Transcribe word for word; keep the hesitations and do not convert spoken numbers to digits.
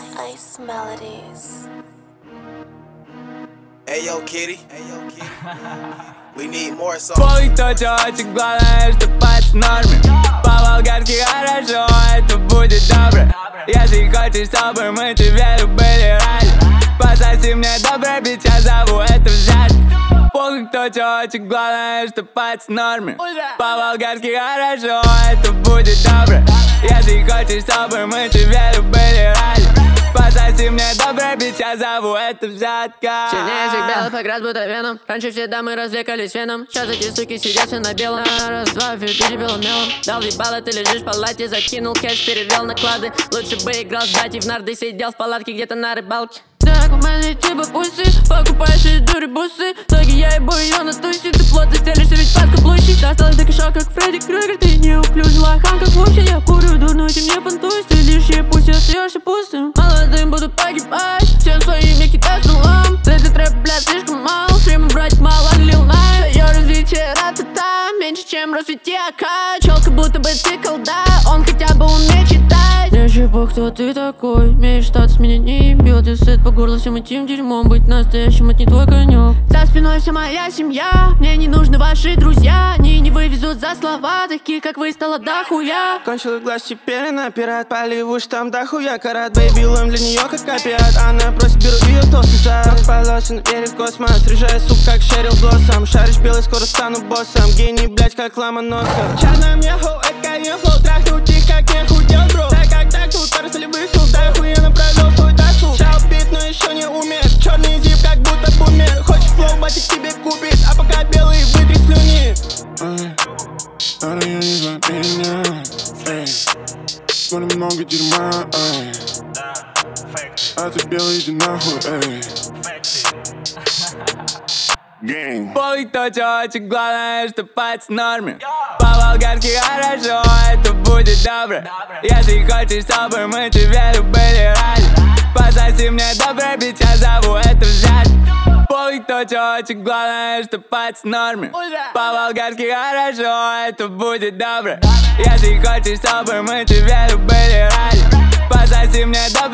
Ice Melodies. Hey yo, kitty. Hey yo, kitty. We need more songs. Полный точек, главное, что пать в норме. По-болгарски хорошо, это будет добро. Если хочешь, чтобы мы тебе любили ради, пососи мне добро, ведь я зову это взять. Полный точек, главное, что пать в норме. По-болгарски хорошо, это будет добро. Если хочешь, чтобы мы тебе любили ради, пососи мне добро, ведь я зову это взятка. Сильнее всех белых покрас, будто веном. Раньше все дамы развлекались веном. Сейчас эти суки сидят все на белом. Раз, два, фигури белым мелом. Дал ебало, ты лежишь в палате. Закинул кэш, перевел наклады. Лучше бы играл с братьев в нарды. Сидел в палатке где-то на рыбалке. Так, у меня типа пуси. Покупаешь из дури бусы. В итоге я ебу ее на тусе. Ты плотно стелишься, ведь под каблучник. Досталось до киша, как Фредди Крюгер. Ты не уклюжий лохан, как вовсе. Я курю дурную, ты мне понтуешь. Ты лишь ей пусть остаешься пустым. Молодым буду погибать. Всем своим я кидаю салам. Этот рэп, блядь, слишком мал. Стримы брать мало, Lil Night. Твое развитие ра-та-та. Меньше, чем развитие АК. Челка, будто бы ты колда. Он хотя бы умеет читать. Не щепа, кто ты такой. Умеешь статус, меня не ебет. И сыт по горло всем этим дерьмом. Быть настоящим, это не твой конек. За спиной вся моя семья. Мне не нужны ваши друзья. Они не вывезут за слова. Таких, как вы, стало дохуя. Кончил глаз, теперь она пират. Поливуш там дохуя карат. Бэйби лэм для нее как опиат. Она просит, беру ее толстый зад. Как полосин, верит в космос. Рыжая суп, как Шерил Блоссом. Шаришь белый, скоро стану боссом. Гений, блять, как Ломоносов. Черная мне хоу, экоем флоу. Трахнуть их, как не худел, бро. Так как так, тут парусали вышел. Да охуенно провел свой досуг. Шау бит, но еще не умеет. Черный зип, как будто бумер. Хочешь флоу, батик тебе купит. А пока белый, вытри слюни. Она ее не за меня, эй. Смотри, много дерьма, эй. А ты белый, иди нахуй, эй. Gang. Полный точек, главное, что пать в норме. По-болгарски хорошо, это будет добро. Если хочешь, чтобы мы тебя любили ради, пососи мне добро, ведь я зову это взять. Полный точек, главное, что пать в норме. По-болгарски хорошо, это будет добро. Если хочешь, чтобы мы тебя любили ради, пососи мне добро.